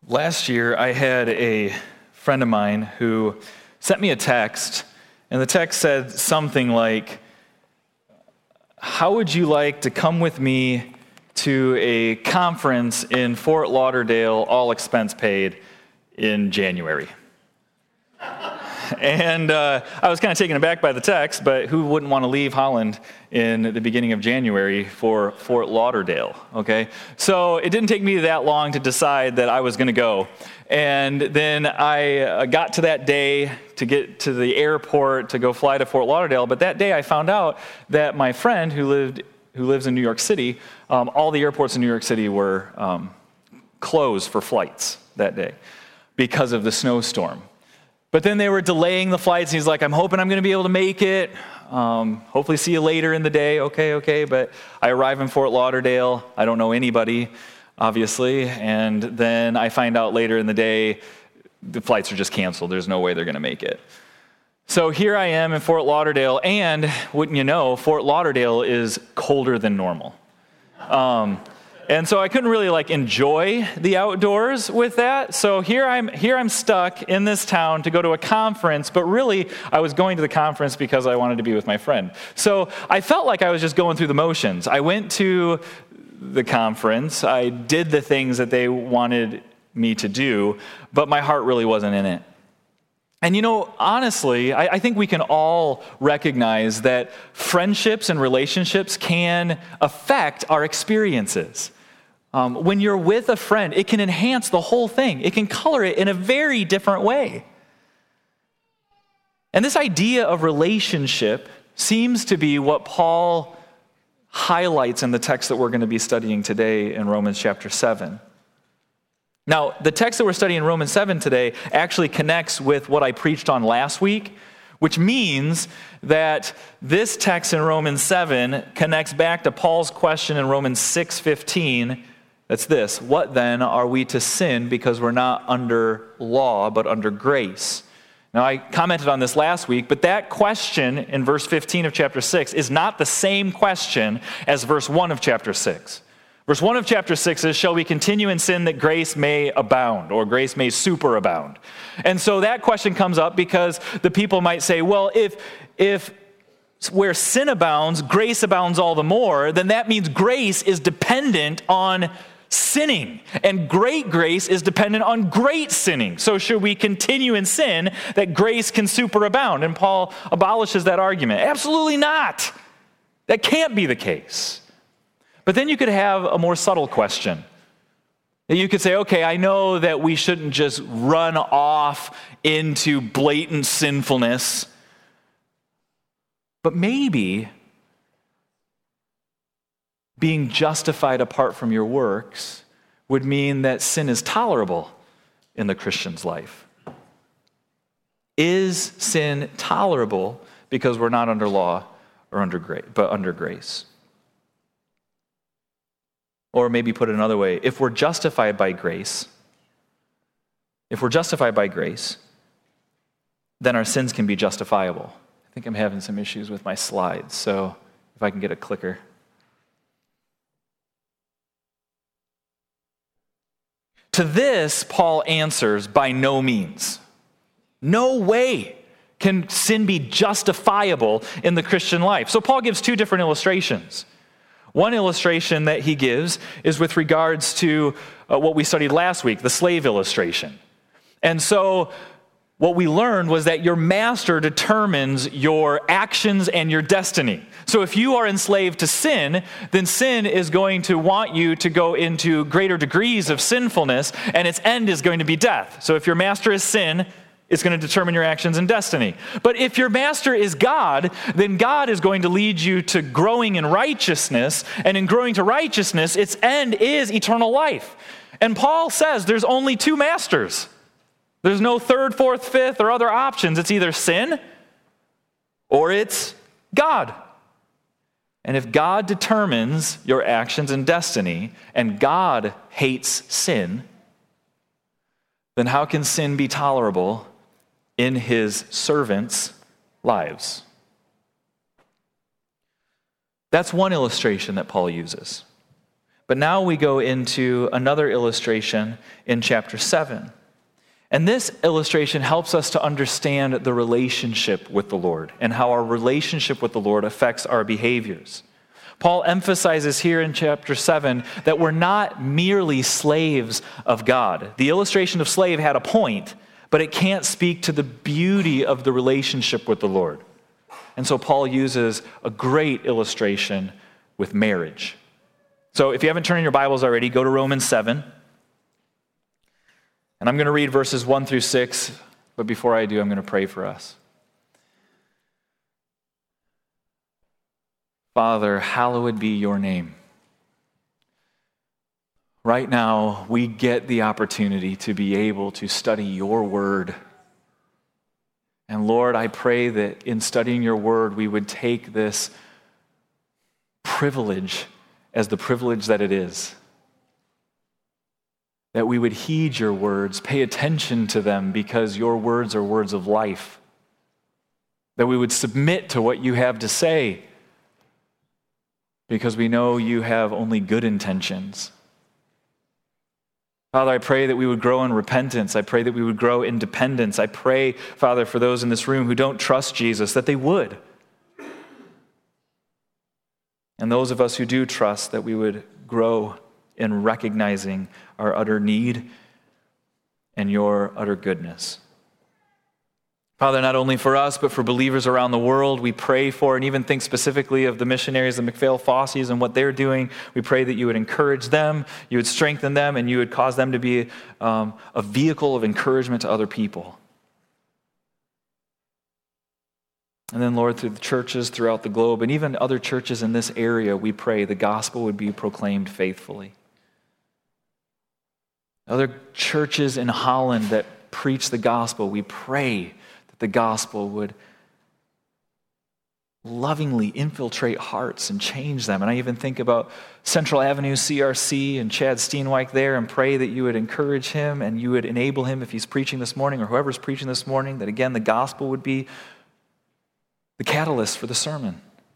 Last year, I had a friend of mine who sent me a text, and the text said something like, "How would you like to come with me to a conference in Fort Lauderdale, all expense paid, in January?" And I was kind of taken aback by the text, but who wouldn't want to leave Holland in the beginning of January for Fort Lauderdale, okay? So it didn't take me that long to decide that I was going to go. And then I got to that day to get to the airport to go fly to Fort Lauderdale, but that day I found out that my friend who lives in New York City, all the airports in New York City were closed for flights that day because of the snowstorm. But then they were delaying the flights, and he's like, "I'm hoping I'm going to be able to make it. Hopefully see you later in the day." Okay. But I arrive in Fort Lauderdale. I don't know anybody, obviously. And then I find out later in the day, the flights are just canceled. There's no way they're going to make it. So here I am in Fort Lauderdale, and wouldn't you know, Fort Lauderdale is colder than normal. And so I couldn't really enjoy the outdoors with that. So here I'm stuck in this town to go to a conference, but really I was going to the conference because I wanted to be with my friend. So I felt like I was just going through the motions. I went to the conference, I did the things that they wanted me to do, but my heart really wasn't in it. And honestly, I think we can all recognize that friendships and relationships can affect our experiences. When you're with a friend, it can enhance the whole thing. It can color it in a very different way. And this idea of relationship seems to be what Paul highlights in the text that we're going to be studying today in Romans chapter 7. Now, the text that we're studying in Romans 7 today actually connects with what I preached on last week, which means that this text in Romans 7 connects back to Paul's question in Romans 6:15. That's this: "What then, are we to sin because we're not under law but under grace?" Now, I commented on this last week, but that question in verse 15 of chapter 6 is not the same question as verse 1 of chapter 6. Verse 1 of chapter 6 is, "Shall we continue in sin that grace may abound," or grace may superabound? And so that question comes up because the people might say, well, if where sin abounds, grace abounds all the more, then that means grace is dependent on sinning, and great grace is dependent on great sinning. So should we continue in sin that grace can superabound? And Paul abolishes that argument. Absolutely not. That can't be the case. But then you could have a more subtle question. You could say, okay, I know that we shouldn't just run off into blatant sinfulness, but maybe being justified apart from your works would mean that sin is tolerable in the Christian's life. Is sin tolerable because we're not under law or under grace, but under grace? Or maybe put it another way, if we're justified by grace, then our sins can be justifiable. I think I'm having some issues with my slides, so if I can get a clicker. To this, Paul answers, by no means. No way can sin be justifiable in the Christian life. So Paul gives two different illustrations. One illustration that he gives is with regards to what we studied last week, the slave illustration. And so what we learned was that your master determines your actions and your destiny. So if you are enslaved to sin, then sin is going to want you to go into greater degrees of sinfulness, and its end is going to be death. So if your master is sin, it's going to determine your actions and destiny. But if your master is God, then God is going to lead you to growing in righteousness, and in growing to righteousness, its end is eternal life. And Paul says there's only two masters. There's no third, fourth, fifth, or other options. It's either sin or it's God. And if God determines your actions and destiny, and God hates sin, then how can sin be tolerable in his servants' lives? That's one illustration that Paul uses. But now we go into another illustration in chapter 7. And this illustration helps us to understand the relationship with the Lord and how our relationship with the Lord affects our behaviors. Paul emphasizes here in chapter 7 that we're not merely slaves of God. The illustration of slave had a point, but it can't speak to the beauty of the relationship with the Lord. And so Paul uses a great illustration with marriage. So if you haven't turned in your Bibles already, go to Romans 7. And I'm going to read verses 1 through 6, but before I do, I'm going to pray for us. Father, hallowed be your name. Right now, we get the opportunity to be able to study your word. And Lord, I pray that in studying your word, we would take this privilege as the privilege that it is. That we would heed your words, pay attention to them because your words are words of life. That we would submit to what you have to say because we know you have only good intentions. Father, I pray that we would grow in repentance. I pray that we would grow in dependence. I pray, Father, for those in this room who don't trust Jesus, that they would. And those of us who do trust, that we would grow in recognizing our utter need and your utter goodness. Father, not only for us, but for believers around the world, we pray for and even think specifically of the missionaries, the McPhail-Fossies, and what they're doing. We pray that you would encourage them, you would strengthen them, and you would cause them to be a vehicle of encouragement to other people. And then, Lord, through the churches throughout the globe, and even other churches in this area, we pray the gospel would be proclaimed faithfully. Other churches in Holland that preach the gospel, we pray that the gospel would lovingly infiltrate hearts and change them. And I even think about Central Avenue CRC and Chad Steenwijk there and pray that you would encourage him and you would enable him if he's preaching this morning or whoever's preaching this morning, that again the gospel would be the catalyst for the sermon.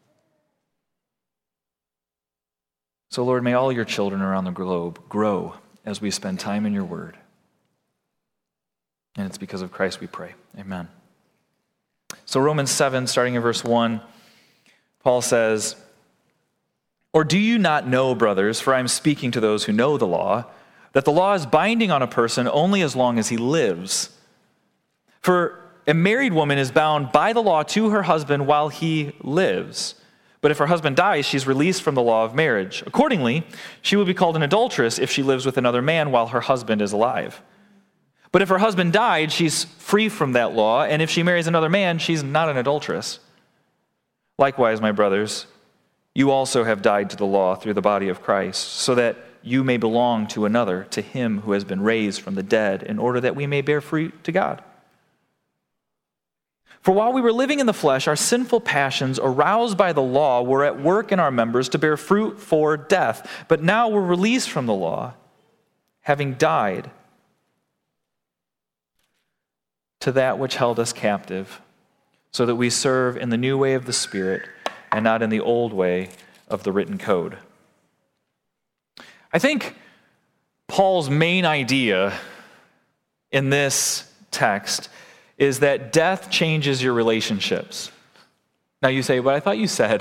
So Lord, may all your children around the globe grow as we spend time in your word. And it's because of Christ we pray. Amen. So Romans 7, starting in verse 1, Paul says, "Or do you not know, brothers, for I am speaking to those who know the law, that the law is binding on a person only as long as he lives? For a married woman is bound by the law to her husband while he lives. But if her husband dies, she's released from the law of marriage. Accordingly, she will be called an adulteress if she lives with another man while her husband is alive. But if her husband died, she's free from that law, and if she marries another man, she's not an adulteress. Likewise, my brothers, you also have died to the law through the body of Christ, so that you may belong to another, to him who has been raised from the dead, in order that we may bear fruit to God. For while we were living in the flesh, our sinful passions, aroused by the law, were at work in our members to bear fruit for death. But now we're released from the law, having died to that which held us captive, so that we serve in the new way of the Spirit and not in the old way of the written code." I think Paul's main idea in this text is that death changes your relationships. Now you say, but I thought you said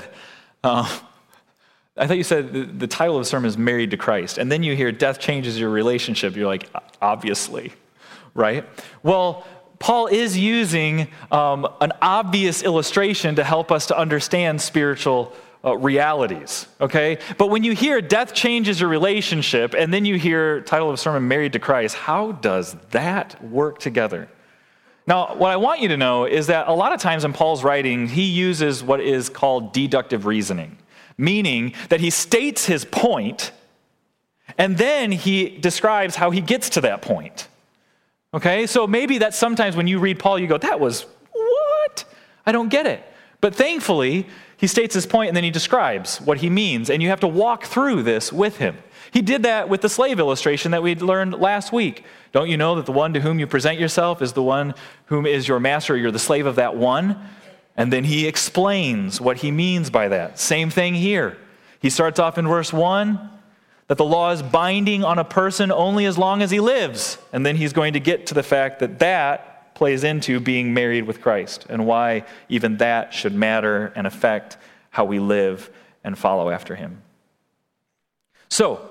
the title of the sermon is Married to Christ. And then you hear death changes your relationship. You're like, obviously, right? Well, Paul is using an obvious illustration to help us to understand spiritual realities, okay? But when you hear death changes your relationship, and then you hear title of the sermon Married to Christ, how does that work together? Now, what I want you to know is that a lot of times in Paul's writing, he uses what is called deductive reasoning, meaning that he states his point, and then he describes how he gets to that point. Okay, so maybe that sometimes when you read Paul, you go, that was, what? I don't get it. But thankfully, he states his point and then he describes what he means, and you have to walk through this with him. He did that with the slave illustration that we learned last week. Don't you know that the one to whom you present yourself is the one whom is your master, you're the slave of that one? And then he explains what he means by that. Same thing here. He starts off in verse 1. That the law is binding on a person only as long as he lives. And then he's going to get to the fact that that plays into being married with Christ and why even that should matter and affect how we live and follow after him. So,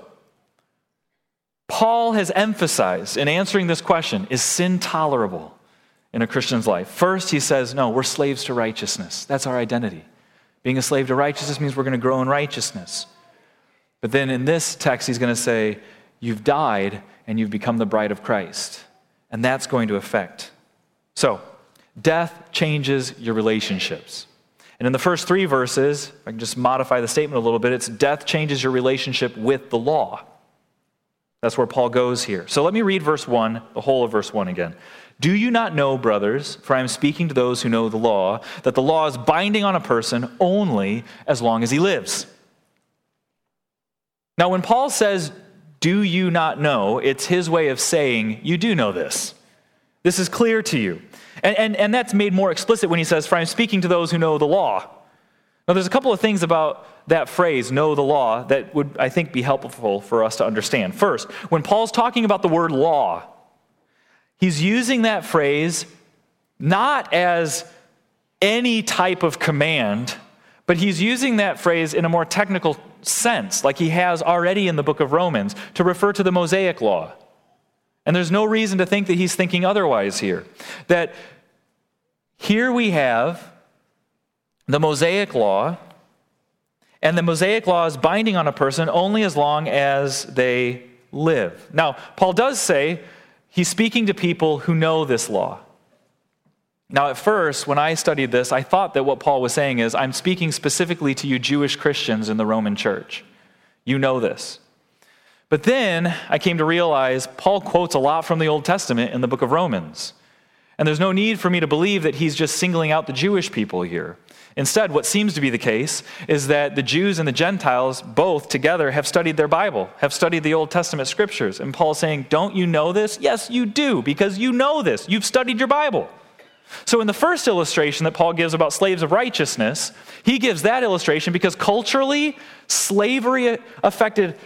Paul has emphasized in answering this question, is sin tolerable in a Christian's life? First, he says, no, we're slaves to righteousness. That's our identity. Being a slave to righteousness means we're going to grow in righteousness. But then in this text, he's going to say, you've died and you've become the bride of Christ. And that's going to affect. So, death changes your relationships. And in the first 3 verses, if I can just modify the statement a little bit, it's death changes your relationship with the law. That's where Paul goes here. So let me read verse 1, the whole of verse 1 again. Do you not know, brothers, for I am speaking to those who know the law, that the law is binding on a person only as long as he lives? Now, when Paul says, do you not know, it's his way of saying, you do know this. This is clear to you. And that's made more explicit when he says, for I am speaking to those who know the law. Now, there's a couple of things about that phrase, know the law, that would, I think, be helpful for us to understand. First, when Paul's talking about the word law, he's using that phrase not as any type of command, but he's using that phrase in a more technical sense, like he has already in the book of Romans, to refer to the Mosaic law. And there's no reason to think that he's thinking otherwise here. That here we have the Mosaic law, and the Mosaic law is binding on a person only as long as they live. Now, Paul does say he's speaking to people who know this law. Now, at first, when I studied this, I thought that what Paul was saying is, I'm speaking specifically to you Jewish Christians in the Roman church. You know this. But then I came to realize Paul quotes a lot from the Old Testament in the book of Romans. And there's no need for me to believe that he's just singling out the Jewish people here. Instead, what seems to be the case is that the Jews and the Gentiles both together have studied their Bible, have studied the Old Testament scriptures. And Paul's saying, don't you know this? Yes, you do, because you know this. You've studied your Bible. So in the first illustration that Paul gives about slaves of righteousness, he gives that illustration because culturally, slavery affected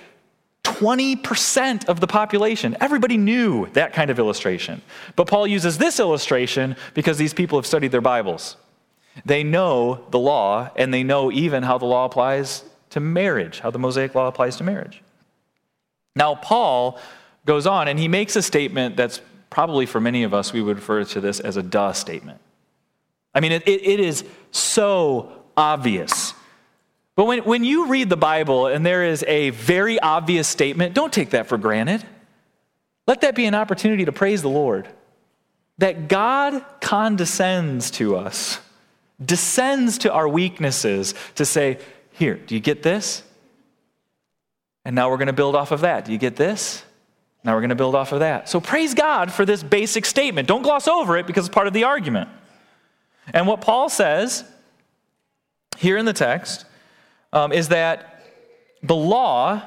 20% of the population. Everybody knew that kind of illustration. But Paul uses this illustration because these people have studied their Bibles. They know the law, and they know even how the law applies to marriage, how the Mosaic law applies to marriage. Now, Paul goes on, and he makes a statement that's probably for many of us, we would refer to this as a duh statement. I mean, it is so obvious. But when you read the Bible and there is a very obvious statement, don't take that for granted. Let that be an opportunity to praise the Lord. That God condescends to us, descends to our weaknesses to say, here, do you get this? And now we're going to build off of that. Do you get this? Now we're going to build off of that. So praise God for this basic statement. Don't gloss over it because it's part of the argument. And what Paul says here in the text is that the law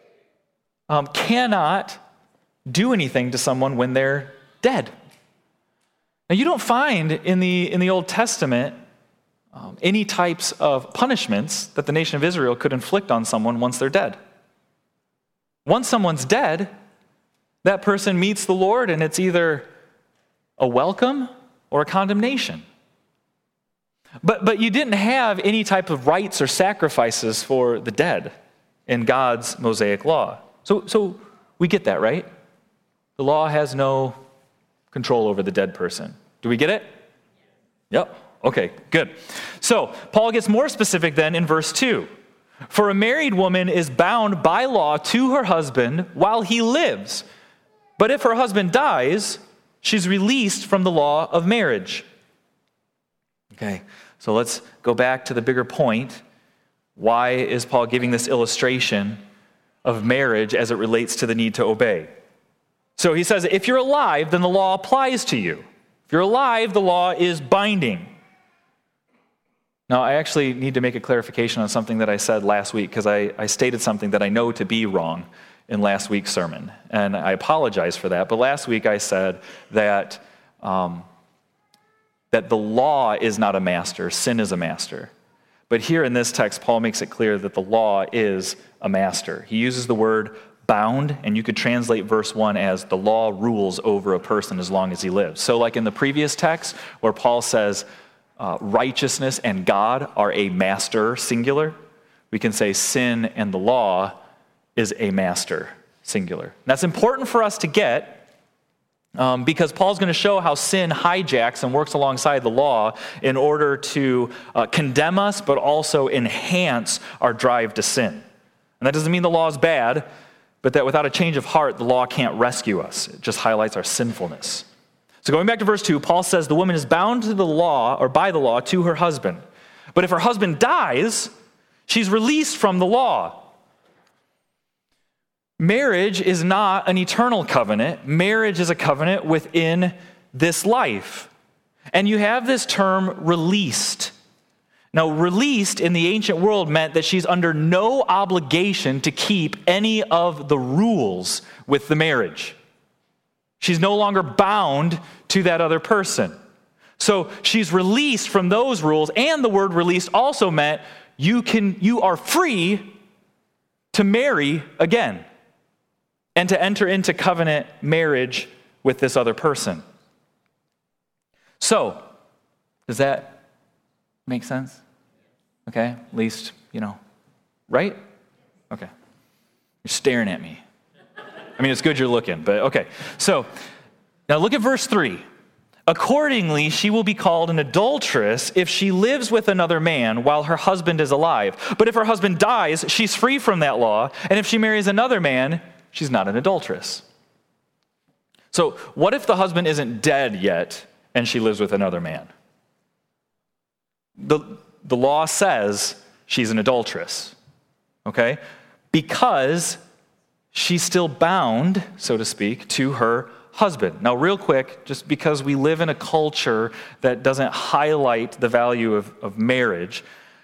cannot do anything to someone when they're dead. Now you don't find in the Old Testament any types of punishments that the nation of Israel could inflict on someone once they're dead. Once someone's dead, that person meets the Lord, and it's either a welcome or a condemnation. But you didn't have any type of rites or sacrifices for the dead in God's Mosaic law. So we get that, right? The law has no control over the dead person. Do we get it? Yep. Okay, good. So Paul gets more specific then in verse 2. For a married woman is bound by law to her husband while he lives. But if her husband dies, she's released from the law of marriage. Okay, so let's go back to the bigger point. Why is Paul giving this illustration of marriage as it relates to the need to obey? So he says, if you're alive, then the law applies to you. If you're alive, the law is binding. Now, I actually need to make a clarification on something that I said last week because I stated something that I know to be wrong in last week's sermon. And I apologize for that. But last week I said that that the law is not a master, sin is a master. But here in this text, Paul makes it clear that the law is a master. He uses the word bound, and you could translate verse 1 as the law rules over a person as long as he lives. So like in the previous text where Paul says righteousness and God are a master, singular, we can say sin and the law is a master, singular. And that's important for us to get because Paul's going to show how sin hijacks and works alongside the law in order to condemn us, but also enhance our drive to sin. And that doesn't mean the law is bad, but that without a change of heart, the law can't rescue us. It just highlights our sinfulness. So going back to verse 2, Paul says the woman is bound to the law, or by the law, to her husband. But if her husband dies, she's released from the law. Marriage is not an eternal covenant. Marriage is a covenant within this life. And you have this term released. Now, released in the ancient world meant that she's under no obligation to keep any of the rules with the marriage. She's no longer bound to that other person. So she's released from those rules, and the word released also meant you are free to marry again and to enter into covenant marriage with this other person. So, does that make sense? Okay, at least, right? Okay. You're staring at me. I mean, it's good you're looking, but okay. So, now look at verse 3. Accordingly, she will be called an adulteress if she lives with another man while her husband is alive. But if her husband dies, she's free from that law, and if she marries another man, she's not an adulteress. So, what if the husband isn't dead yet and she lives with another man? The law says she's an adulteress, okay? Because she's still bound, so to speak, to her husband. Now, real quick, just because we live in a culture that doesn't highlight the value of marriage,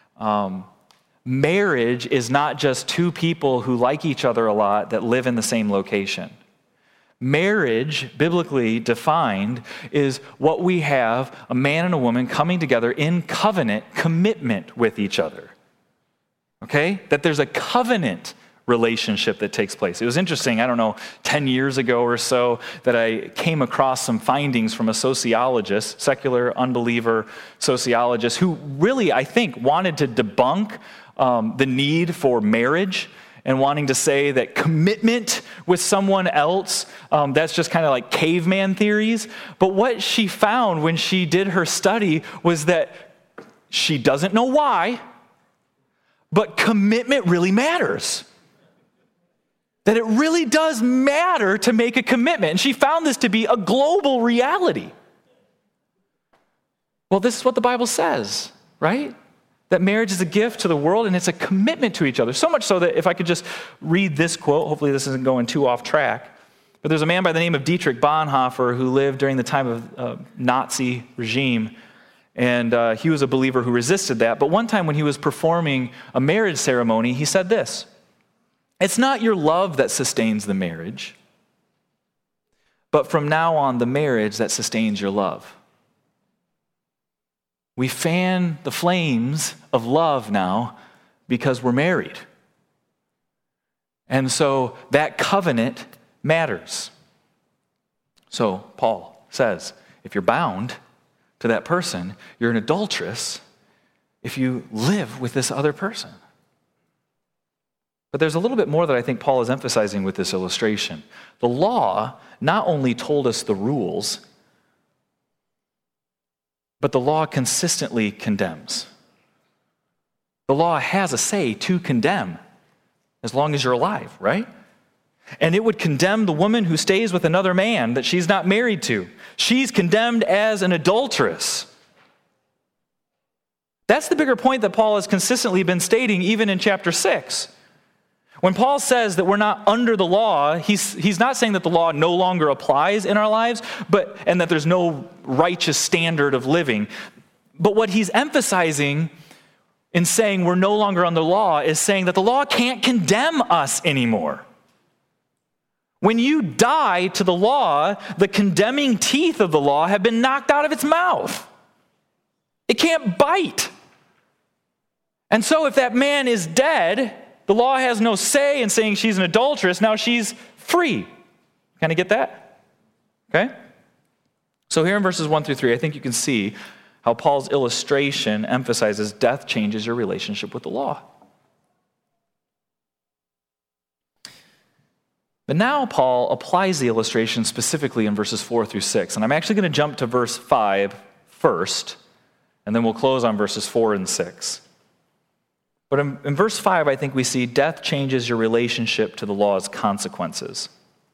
marriage is not just two people who like each other a lot that live in the same location. Marriage, biblically defined, is what we have, a man and a woman coming together in covenant commitment with each other. Okay? That there's a covenant relationship that takes place. It was interesting, 10 years ago or so, that I came across some findings from a sociologist, secular unbeliever sociologist, who really, I think, wanted to debunk the need for marriage and wanting to say that commitment with someone else, that's just kind of like caveman theories. But what she found when she did her study was that she doesn't know why, but commitment really matters. That it really does matter to make a commitment. And she found this to be a global reality. Well, this is what the Bible says, right? That marriage is a gift to the world and it's a commitment to each other. So much so that if I could just read this quote, hopefully this isn't going too off track, but there's a man by the name of Dietrich Bonhoeffer who lived during the time of Nazi regime, and he was a believer who resisted that. But one time when he was performing a marriage ceremony, he said this: "It's not your love that sustains the marriage, but from now on the marriage that sustains your love." We fan the flames of love now because we're married. And so that covenant matters. So Paul says, if you're bound to that person, you're an adulteress if you live with this other person. But there's a little bit more that I think Paul is emphasizing with this illustration. The law not only told us the rules, but the law consistently condemns. The law has a say to condemn as long as you're alive, right? And it would condemn the woman who stays with another man that she's not married to. She's condemned as an adulteress. That's the bigger point that Paul has consistently been stating even in chapter 6. When Paul says that we're not under the law, he's not saying that the law no longer applies in our lives, and that there's no righteous standard of living. But what he's emphasizing in saying we're no longer under the law is saying that the law can't condemn us anymore. When you die to the law, the condemning teeth of the law have been knocked out of its mouth. It can't bite. And so if that man is dead, the law has no say in saying she's an adulteress. Now she's free. Kind of get that? Okay? So here in verses 1 through 3, I think you can see how Paul's illustration emphasizes death changes your relationship with the law. But now Paul applies the illustration specifically in verses 4 through 6. And I'm actually going to jump to verse 5 first, and then we'll close on verses 4 and 6. But in verse 5, I think we see death changes your relationship to the law's consequences.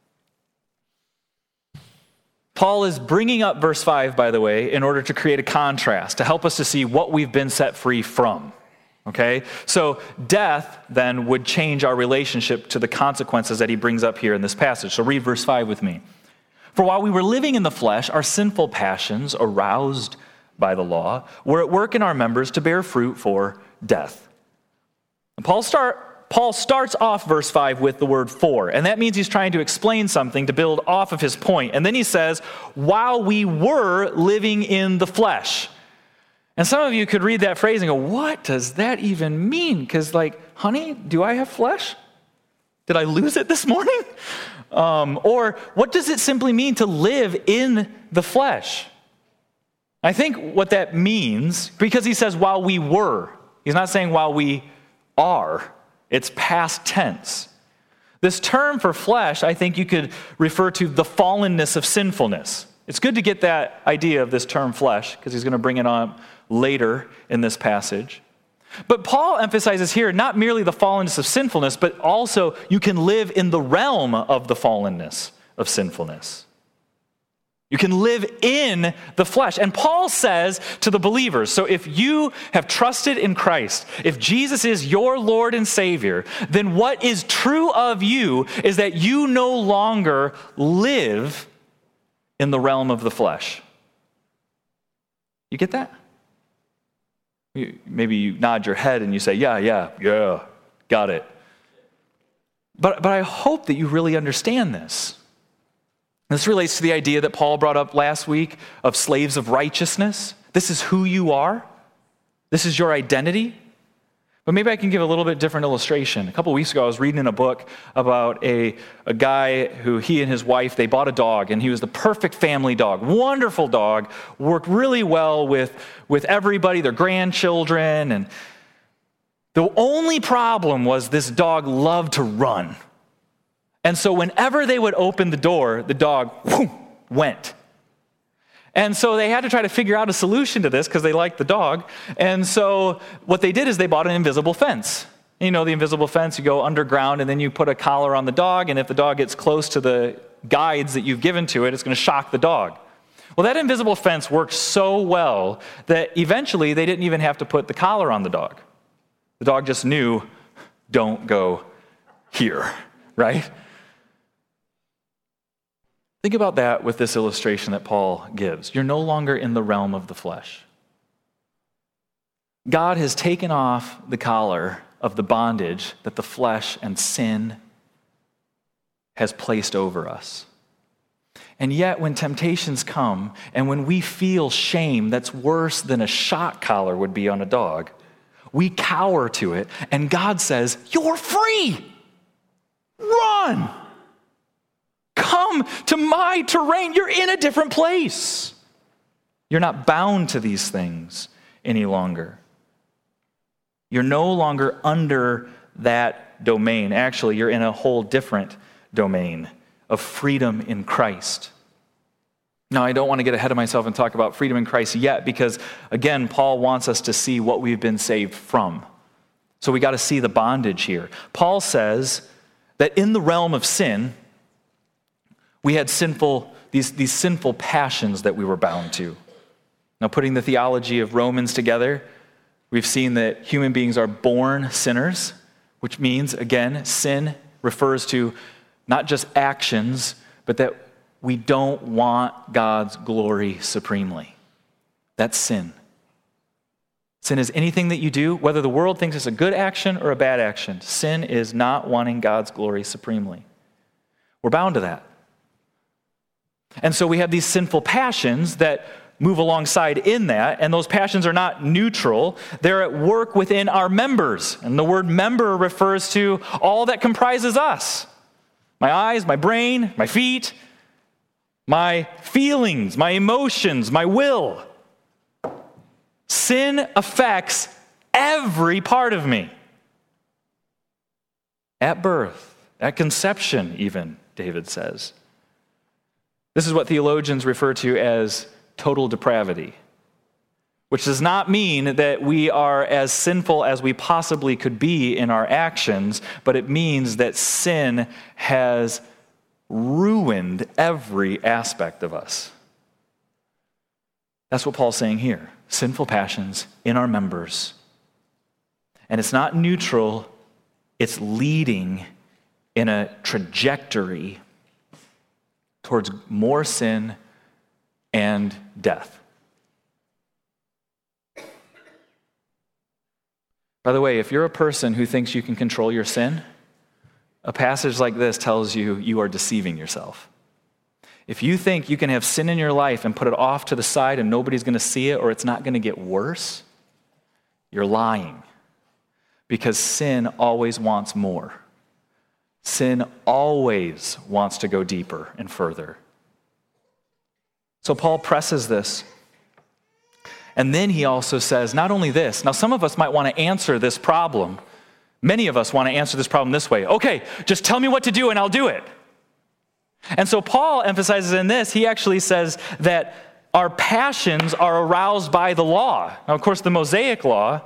Paul is bringing up verse 5, by the way, in order to create a contrast, to help us to see what we've been set free from. Okay? So death then would change our relationship to the consequences that he brings up here in this passage. So read verse 5 with me. For while we were living in the flesh, our sinful passions, aroused by the law, were at work in our members to bear fruit for death. And Paul starts off verse 5 with the word for, and that means he's trying to explain something to build off of his point. And then he says, while we were living in the flesh. And some of you could read that phrase and go, what does that even mean? Because honey, do I have flesh? Did I lose it this morning? Or what does it simply mean to live in the flesh? I think what that means, because he says while we were, he's not saying while we are. It's past tense. This term for flesh, I think you could refer to the fallenness of sinfulness. It's good to get that idea of this term flesh, because he's going to bring it on later in this passage. But Paul emphasizes here not merely the fallenness of sinfulness, but also you can live in the realm of the fallenness of sinfulness. You can live in the flesh. And Paul says to the believers, so if you have trusted in Christ, if Jesus is your Lord and Savior, then what is true of you is that you no longer live in the realm of the flesh. You get that? Maybe you nod your head and you say, yeah, got it. But I hope that you really understand this. This relates to the idea that Paul brought up last week of slaves of righteousness. This is who you are. This is your identity. But maybe I can give a little bit different illustration. A couple of weeks ago, I was reading in a book about a guy who he and his wife, they bought a dog, and he was the perfect family dog. Wonderful dog, worked really well with everybody, their grandchildren. And the only problem was this dog loved to run. And so whenever they would open the door, the dog went. And so they had to try to figure out a solution to this because they liked the dog. And so what they did is they bought an invisible fence. You know the invisible fence, you go underground and then you put a collar on the dog, and if the dog gets close to the guides that you've given to it, it's going to shock the dog. Well, that invisible fence worked so well that eventually they didn't even have to put the collar on the dog. The dog just knew, don't go here, right? Think about that with this illustration that Paul gives. You're no longer in the realm of the flesh. God has taken off the collar of the bondage that the flesh and sin has placed over us. And yet when temptations come and when we feel shame that's worse than a shock collar would be on a dog, we cower to it, and God says, you're free. Run. Come to my terrain. You're in a different place. You're not bound to these things any longer. You're no longer under that domain. Actually, you're in a whole different domain of freedom in Christ. Now, I don't want to get ahead of myself and talk about freedom in Christ yet, because, again, Paul wants us to see what we've been saved from. So we got to see the bondage here. Paul says that in the realm of sin, we had these sinful passions that we were bound to. Now, putting the theology of Romans together, we've seen that human beings are born sinners, which means, again, sin refers to not just actions, but that we don't want God's glory supremely. That's sin. Sin is anything that you do, whether the world thinks it's a good action or a bad action. Sin is not wanting God's glory supremely. We're bound to that. And so we have these sinful passions that move alongside in that, and those passions are not neutral. They're at work within our members. And the word member refers to all that comprises us. My eyes, my brain, my feet, my feelings, my emotions, my will. Sin affects every part of me. At birth, at conception even, David says. This is what theologians refer to as total depravity, which does not mean that we are as sinful as we possibly could be in our actions, but it means that sin has ruined every aspect of us. That's what Paul's saying here. Sinful passions in our members. And it's not neutral, it's leading in a trajectory towards more sin and death. By the way, if you're a person who thinks you can control your sin, a passage like this tells you you are deceiving yourself. If you think you can have sin in your life and put it off to the side and nobody's going to see it or it's not going to get worse, you're lying. Because sin always wants more. Sin always wants to go deeper and further. So Paul presses this. And then he also says, not only this, now some of us might want to answer this problem. Many of us want to answer this problem this way. Okay, just tell me what to do and I'll do it. And so Paul emphasizes in this, he actually says that our passions are aroused by the law. Now, of course, the Mosaic law,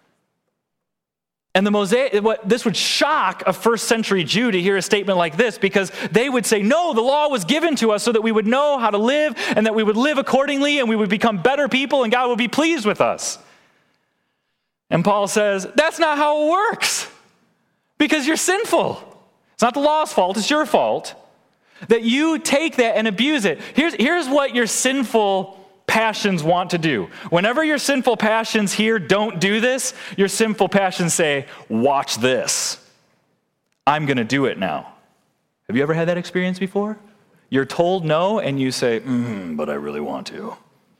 and this would shock a first century Jew to hear a statement like this, because they would say, no, the law was given to us so that we would know how to live and that we would live accordingly and we would become better people and God would be pleased with us. And Paul says, that's not how it works, because you're sinful. It's not the law's fault, it's your fault that you take that and abuse it. Here's what your sinful passions want to do. Whenever your sinful passions hear, don't do this, your sinful passions say, watch this. I'm going to do it now. Have you ever had that experience before? You're told no, and you say, but I really want to.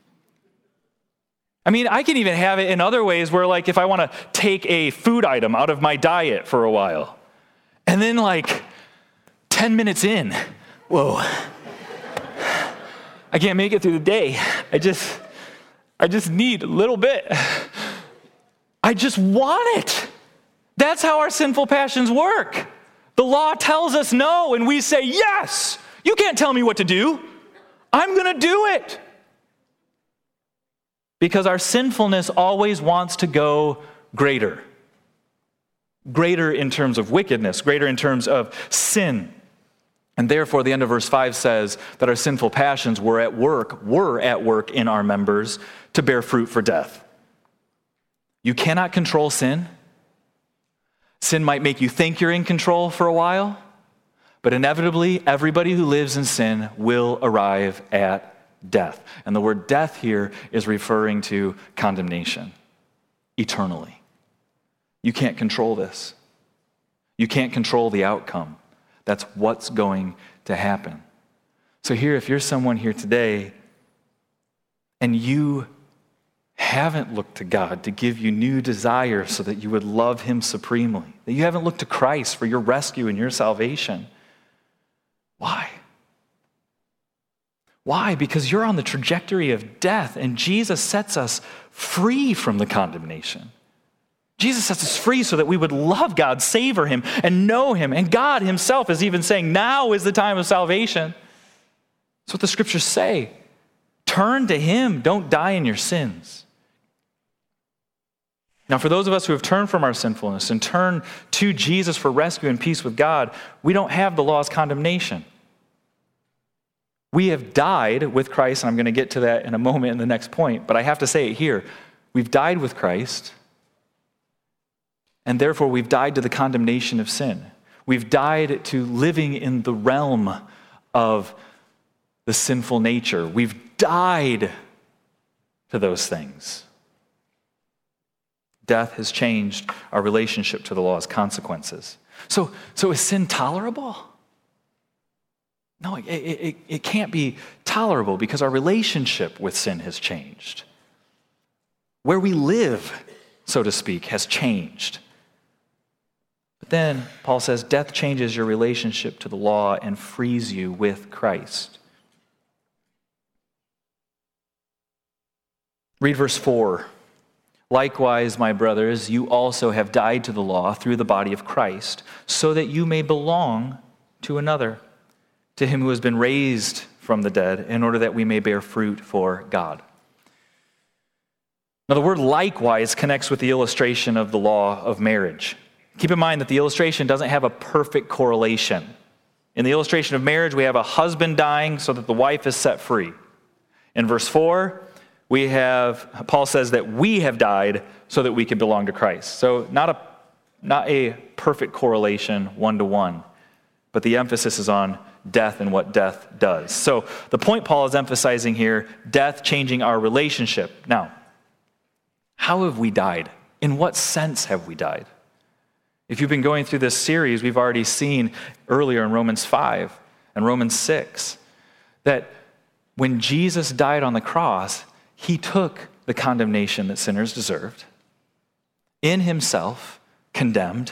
I mean, I can even have it in other ways where, like, if I want to take a food item out of my diet for a while, and then, 10 minutes in, whoa, I can't make it through the day. I just need a little bit. I just want it. That's how our sinful passions work. The law tells us no, and we say, yes, you can't tell me what to do. I'm going to do it. Because our sinfulness always wants to go greater. Greater in terms of wickedness, greater in terms of sin. And therefore, the end of verse 5 says that our sinful passions were at work in our members to bear fruit for death. You cannot control sin. Sin might make you think you're in control for a while, but inevitably, everybody who lives in sin will arrive at death. And the word death here is referring to condemnation, eternally. You can't control this. You can't control the outcome. That's what's going to happen. So here, if you're someone here today and you haven't looked to God to give you new desires so that you would love him supremely, that you haven't looked to Christ for your rescue and your salvation, why? Why? Because you're on the trajectory of death, and Jesus sets us free from the condemnation. Jesus sets us free so that we would love God, savor him, and know him. And God himself is even saying, now is the time of salvation. That's what the scriptures say. Turn to him. Don't die in your sins. Now, for those of us who have turned from our sinfulness and turned to Jesus for rescue and peace with God, we don't have the law's condemnation. We have died with Christ, and I'm going to get to that in a moment in the next point, but I have to say it here. We've died with Christ, and therefore we've died to the condemnation of sin. We've died to living in the realm of the sinful nature. We've died to those things. Death has changed our relationship to the law's consequences. So is sin tolerable? No, it can't be tolerable because our relationship with sin has changed. Where we live, so to speak, has changed. But then Paul says, death changes your relationship to the law and frees you with Christ. Read verse 4. Likewise, my brothers, you also have died to the law through the body of Christ, so that you may belong to another, to him who has been raised from the dead, in order that we may bear fruit for God. Now, the word likewise connects with the illustration of the law of marriage. Keep in mind that the illustration doesn't have a perfect correlation. In the illustration of marriage, we have a husband dying so that the wife is set free. In verse 4, Paul says that we have died so that we can belong to Christ. So not a perfect correlation one-to-one, but the emphasis is on death and what death does. So the point Paul is emphasizing here, death changing our relationship. Now, how have we died? In what sense have we died? If you've been going through this series, we've already seen earlier in Romans 5 and Romans 6 that when Jesus died on the cross, he took the condemnation that sinners deserved, in himself, condemned,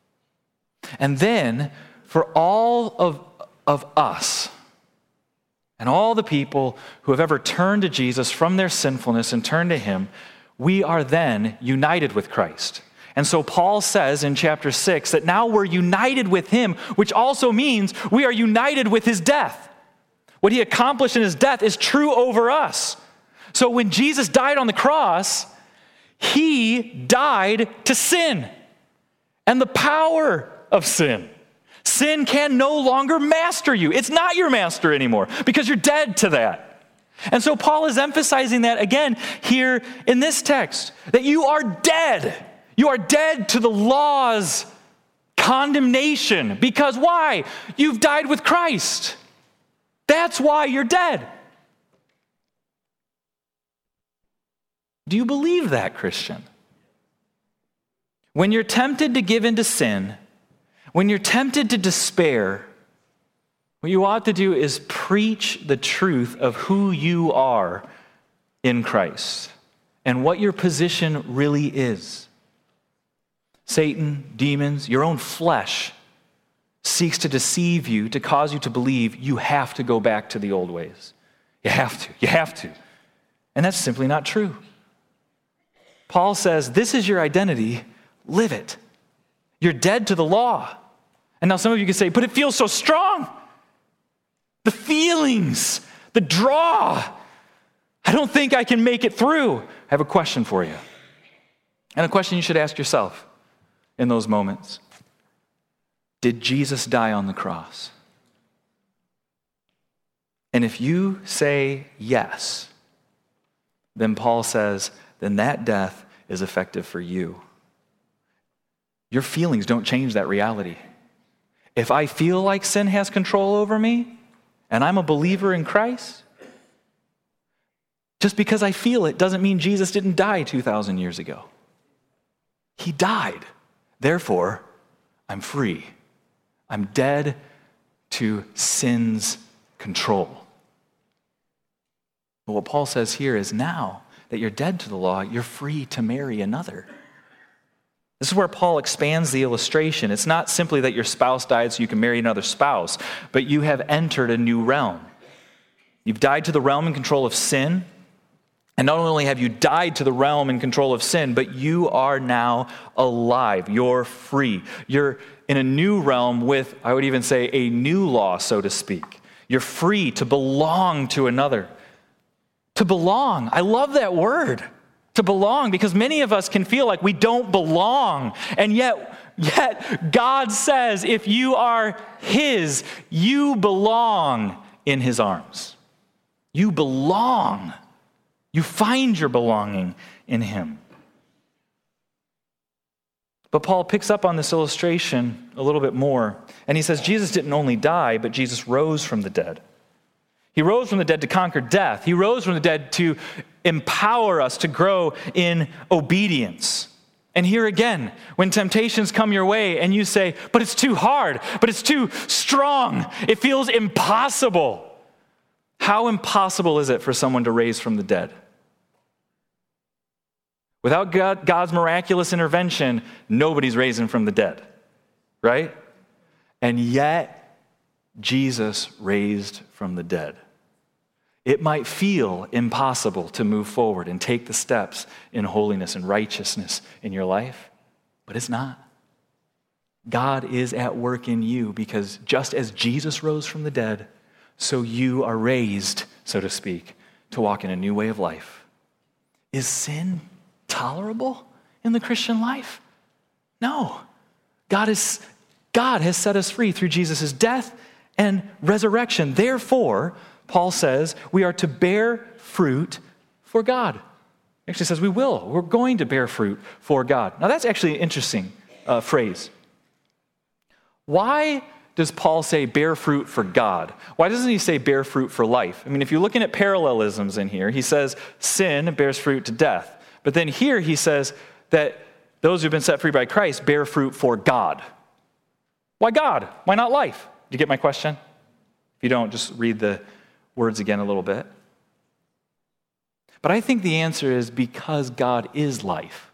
and then for all of us and all the people who have ever turned to Jesus from their sinfulness and turned to him, we are then united with Christ. And so Paul says in chapter 6 that now we're united with him, which also means we are united with his death. What he accomplished in his death is true over us. So when Jesus died on the cross, he died to sin and the power of sin. Sin can no longer master you. It's not your master anymore because you're dead to that. And so Paul is emphasizing that again here in this text, that you are dead. You are dead to the law's condemnation. Because why? You've died with Christ. That's why you're dead. Do you believe that, Christian? When you're tempted to give in to sin, when you're tempted to despair, what you ought to do is preach the truth of who you are in Christ and what your position really is. Satan, demons, your own flesh seeks to deceive you, to cause you to believe you have to go back to the old ways. You have to. And that's simply not true. Paul says, this is your identity, live it. You're dead to the law. And now some of you can say, but it feels so strong. The feelings, the draw. I don't think I can make it through. I have a question for you. And a question you should ask yourself in those moments. Did Jesus die on the cross? And if you say yes, then Paul says, then that death is effective for you. Your feelings don't change that reality. If I feel like sin has control over me, and I'm a believer in Christ, just because I feel it doesn't mean Jesus didn't die 2,000 years ago. He died. Therefore, I'm free. I'm dead to sin's control. But what Paul says here is now that you're dead to the law, you're free to marry another. This is where Paul expands the illustration. It's not simply that your spouse died so you can marry another spouse, but you have entered a new realm. You've died to the realm and control of sin. And not only have you died to the realm and control of sin, but you are now alive. You're free. You're in a new realm with, I would even say, a new law, so to speak. You're free to belong to another. To belong. I love that word. To belong, because many of us can feel like we don't belong. And yet God says, if you are his, you belong in his arms. You belong. You find your belonging in him. But Paul picks up on this illustration a little bit more, and he says Jesus didn't only die, but Jesus rose from the dead. He rose from the dead to conquer death. He rose from the dead to empower us to grow in obedience. And here again, when temptations come your way and you say, but it's too hard, but it's too strong, it feels impossible. How impossible is it for someone to raise from the dead? Without God's miraculous intervention, nobody's raising from the dead, right? And yet, Jesus raised from the dead. It might feel impossible to move forward and take the steps in holiness and righteousness in your life, but it's not. God is at work in you because just as Jesus rose from the dead, so you are raised, so to speak, to walk in a new way of life. Is sin tolerable in the Christian life? No. God has set us free through Jesus' death and resurrection. Therefore, Paul says we are to bear fruit for God. He actually says we will. We're going to bear fruit for God. Now that's actually an interesting phrase. Why does Paul say bear fruit for God? Why doesn't he say bear fruit for life? I mean, if you're looking at parallelisms in here, he says sin bears fruit to death. But then here he says that those who've been set free by Christ bear fruit for God. Why God? Why not life? Do you get my question? If you don't, just read the words again a little bit. But I think the answer is because God is life.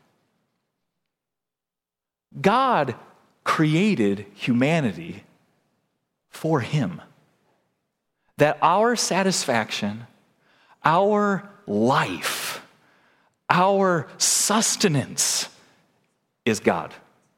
God created humanity for him. That our satisfaction, our life, our sustenance is God.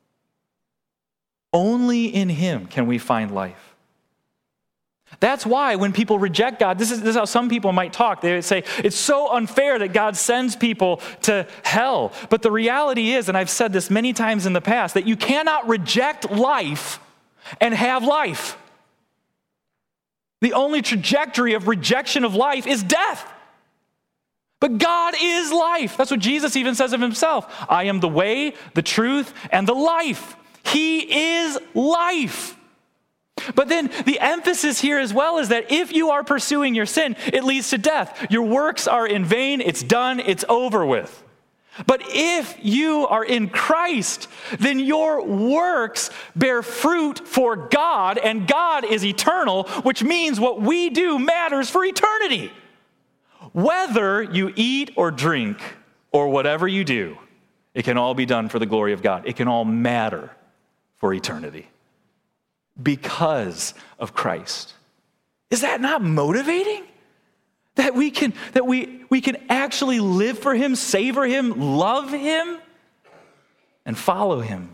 Only in him can we find life. That's why when people reject God, this is how some people might talk. They would say, it's so unfair that God sends people to hell. But the reality is, and I've said this many times in the past, that you cannot reject life and have life. The only trajectory of rejection of life is death. But God is life. That's what Jesus even says of himself. I am the way, the truth, and the life. He is life. But then the emphasis here as well is that if you are pursuing your sin, it leads to death. Your works are in vain. It's done. It's over with. But if you are in Christ, then your works bear fruit for God, and God is eternal, which means what we do matters for eternity. Whether you eat or drink or whatever you do, it can all be done for the glory of God. It can all matter for eternity because of Christ. Is that not motivating? That we can actually live for him, savor him, love him, and follow him.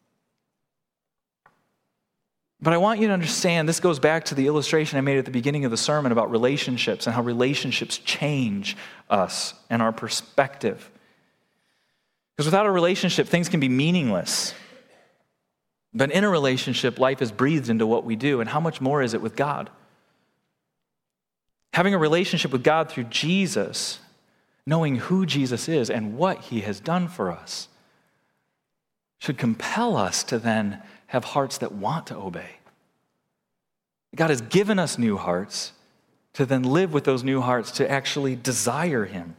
But I want you to understand, this goes back to the illustration I made at the beginning of the sermon about relationships and how relationships change us and our perspective. Because without a relationship, things can be meaningless. But in a relationship, life is breathed into what we do. And how much more is it with God? Having a relationship with God through Jesus, knowing who Jesus is and what he has done for us, should compel us to then have hearts that want to obey. God has given us new hearts to then live with those new hearts to actually desire him.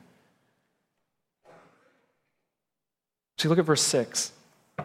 So look at verse 6.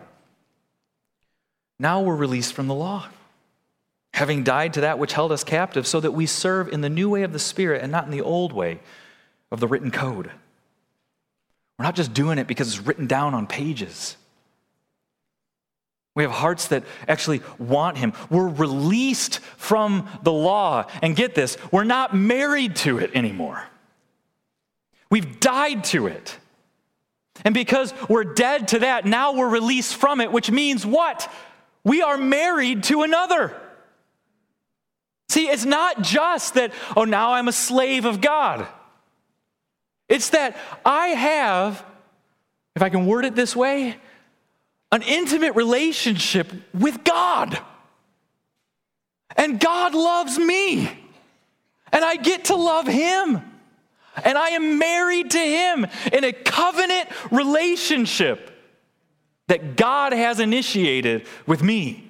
Now we're released from the law, having died to that which held us captive, so that we serve in the new way of the Spirit and not in the old way of the written code. We're not just doing it because it's written down on pages. We have hearts that actually want him. We're released from the law. And get this, we're not married to it anymore. We've died to it. And because we're dead to that, now we're released from it, which means what? We are married to another. See, it's not just that, oh, now I'm a slave of God. It's that I have, if I can word it this way, an intimate relationship with God. And God loves me. And I get to love him. And I am married to him in a covenant relationship that God has initiated with me.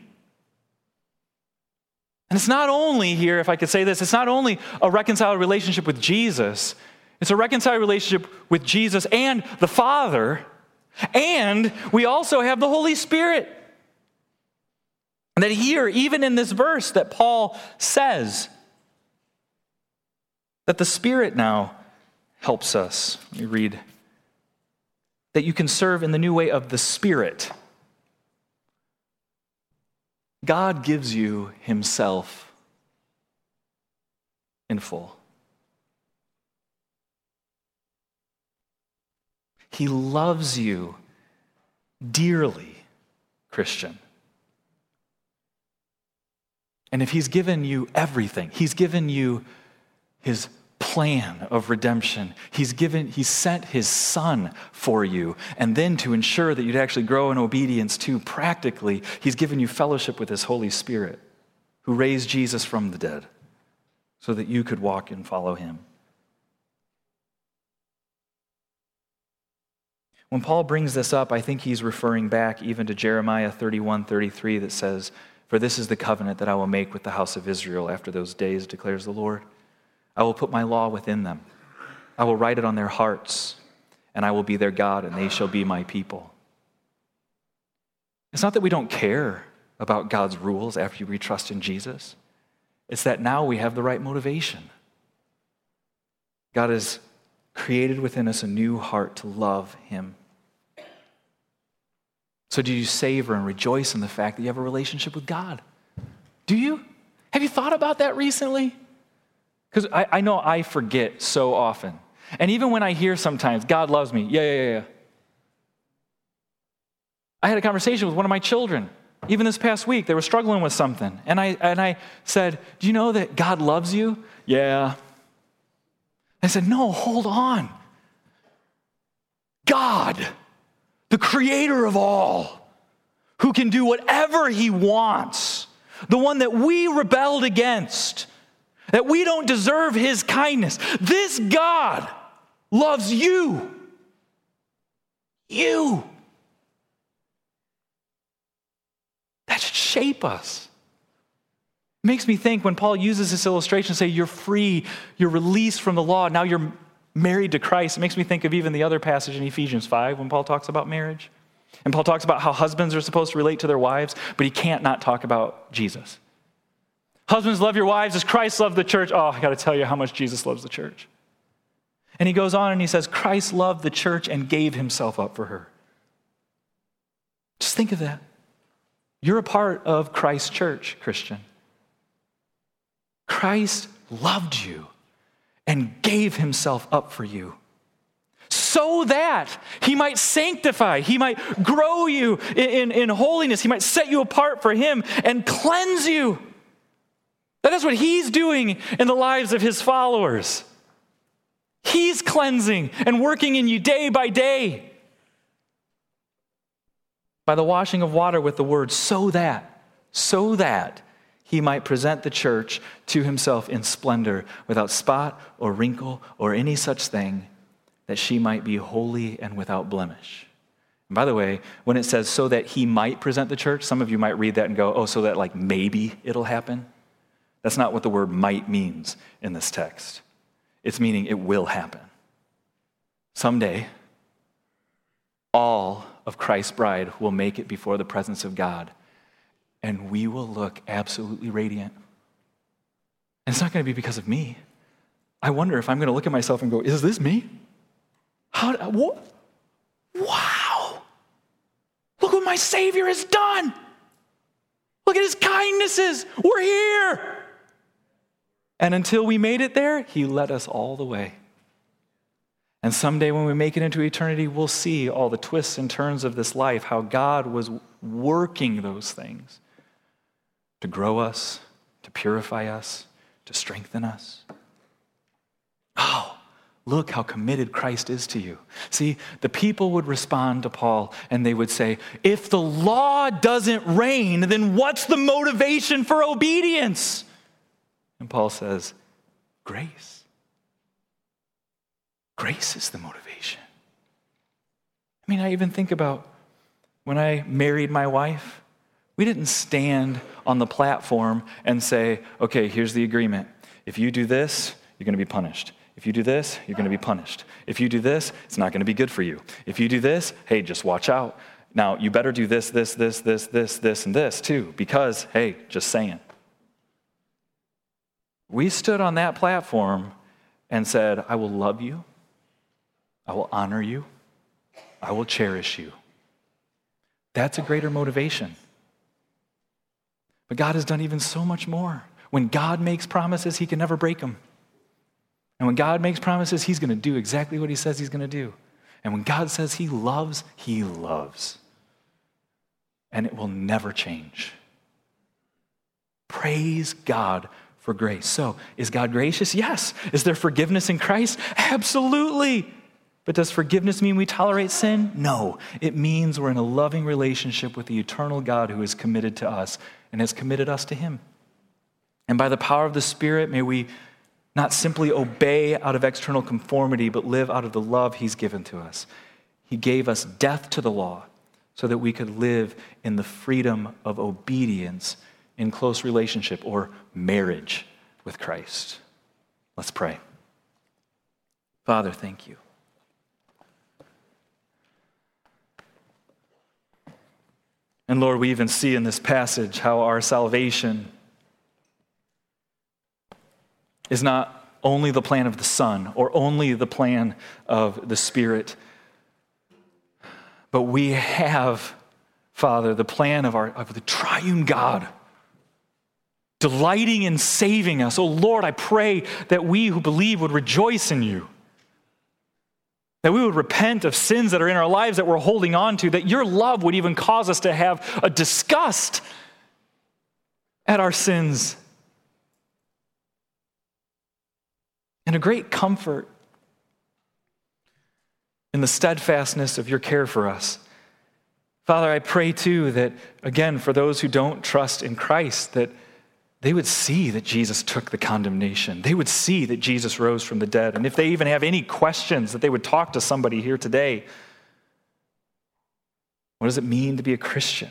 And it's not only here, if I could say this, it's not only a reconciled relationship with Jesus, it's a reconciled relationship with Jesus and the Father. And we also have the Holy Spirit. And that here, even in this verse that Paul says, that the Spirit now helps us. Let me read. That you can serve in the new way of the Spirit. God gives you himself in full. He loves you dearly, Christian. And if he's given you everything, he's given you his plan of redemption. He sent his Son for you. And then to ensure that you'd actually grow in obedience to, practically, he's given you fellowship with his Holy Spirit, who raised Jesus from the dead so that you could walk and follow him. When Paul brings this up, I think he's referring back even to Jeremiah 31:33 that says, "For this is the covenant that I will make with the house of Israel after those days, declares the Lord. I will put my law within them. I will write it on their hearts, and I will be their God, and they shall be my people." It's not that we don't care about God's rules after we trust in Jesus. It's that now we have the right motivation. God has created within us a new heart to love him. So do you savor and rejoice in the fact that you have a relationship with God? Do you? Have you thought about that recently? Because I know I forget so often. And even when I hear sometimes, God loves me, yeah. I had a conversation with one of my children, even this past week. They were struggling with something. And I said, "Do you know that God loves you?" "Yeah." I said, "No, hold on. God, the creator of all, who can do whatever he wants, the one that we rebelled against, that we don't deserve his kindness, this God loves you. You. That should shape us. It makes me think when Paul uses this illustration to say you're free, you're released from the law, now you're married to Christ. It makes me think of even the other passage in Ephesians 5 when Paul talks about marriage. And Paul talks about how husbands are supposed to relate to their wives, but he can't not talk about Jesus. Husbands, love your wives as Christ loved the church. Oh, I got to tell you how much Jesus loves the church. And he goes on and he says, Christ loved the church and gave himself up for her. Just think of that. You're a part of Christ's church, Christian. Christ loved you and gave himself up for you so that he might sanctify, he might grow you in holiness, he might set you apart for him and cleanse you. That is what he's doing in the lives of his followers. He's cleansing and working in you day by day by the washing of water with the word, so that he might present the church to himself in splendor, without spot or wrinkle or any such thing, that she might be holy and without blemish. And by the way, when it says so that he might present the church, some of you might read that and go, oh, so that like maybe it'll happen. That's not what the word might means in this text. It's meaning it will happen. Someday, all of Christ's bride will make it before the presence of God, and we will look absolutely radiant. And it's not going to be because of me. I wonder if I'm going to look at myself and go, is this me? What? Wow. Look what my Savior has done. Look at his kindnesses. We're here. And until we made it there, he led us all the way. And someday when we make it into eternity, we'll see all the twists and turns of this life, how God was working those things to grow us, to purify us, to strengthen us. Oh, look how committed Christ is to you. See, the people would respond to Paul and they would say, if the law doesn't reign, then what's the motivation for obedience? And Paul says, grace. Grace is the motivation. I mean, I even think about when I married my wife, we didn't stand on the platform and say, okay, here's the agreement. If you do this, you're going to be punished. If you do this, you're going to be punished. If you do this, it's not going to be good for you. If you do this, hey, just watch out. Now, you better do this, and this too, because, hey, just saying. We stood on that platform and said, I will love you. I will honor you. I will cherish you. That's a greater motivation. But God has done even so much more. When God makes promises, he can never break them. And when God makes promises, he's going to do exactly what he says he's going to do. And when God says he loves, he loves. And it will never change. Praise God for grace. So, is God gracious? Yes. Is there forgiveness in Christ? Absolutely. But does forgiveness mean we tolerate sin? No. It means we're in a loving relationship with the eternal God who is committed to us and has committed us to him. And by the power of the Spirit, may we not simply obey out of external conformity, but live out of the love he's given to us. He gave us death to the law so that we could live in the freedom of obedience in close relationship or marriage with Christ. Let's pray. Father, thank you. And Lord, we even see in this passage how our salvation is not only the plan of the Son or only the plan of the Spirit, but we have, Father, the plan of the triune God delighting in saving us. Oh Lord, I pray that we who believe would rejoice in you, that we would repent of sins that are in our lives that we're holding on to, that your love would even cause us to have a disgust at our sins and a great comfort in the steadfastness of your care for us. Father, I pray too that, again, for those who don't trust in Christ, that they would see that Jesus took the condemnation. They would see that Jesus rose from the dead. And if they even have any questions, that they would talk to somebody here today. What does it mean to be a Christian?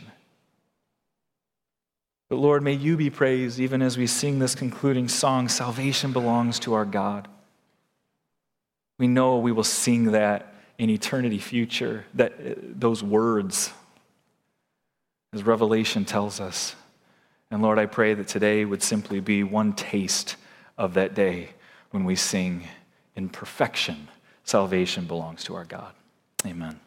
But Lord, may you be praised even as we sing this concluding song, Salvation Belongs to Our God. We know we will sing that in eternity future, that those words, as Revelation tells us. And Lord, I pray that today would simply be one taste of that day when we sing in perfection, salvation belongs to our God. Amen.